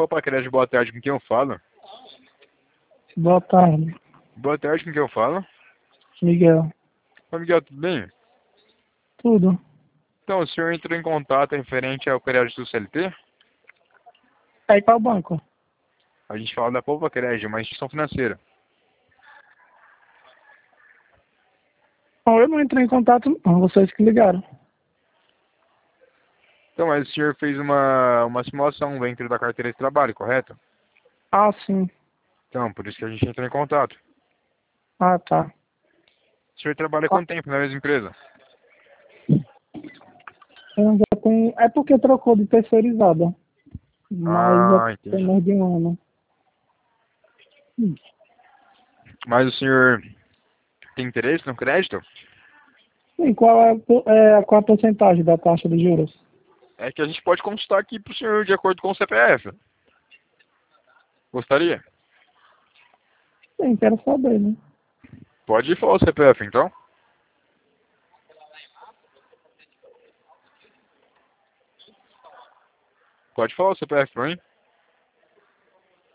Poupa Crédito, boa tarde, com quem eu falo? Boa tarde, Boa tarde, com quem eu falo? Miguel. Ô Miguel, tudo bem? Tudo? Então, o senhor entrou em contato referente ao crédito do CLT? Aí qual banco? A gente fala da Poupa Crédito, uma instituição financeira. Não, eu não entrei em contato, não. Vocês que ligaram. Então, mas o senhor fez uma simulação dentro da carteira de trabalho, correto? Ah, sim. Então, por isso que a gente entrou em contato. Ah, tá. O senhor trabalha há Ah, quanto tempo na mesma empresa? eu já tenho... É porque trocou de terceirizada. Mas já Ah, tem entendi. mais de um ano. Mas o senhor tem interesse no crédito? E qual qual a porcentagem da taxa de juros? É que a gente pode consultar aqui para o senhor de acordo com o CPF. Gostaria? Sim, quero saber, né? Pode falar o CPF, então. Pode falar o CPF pra mim.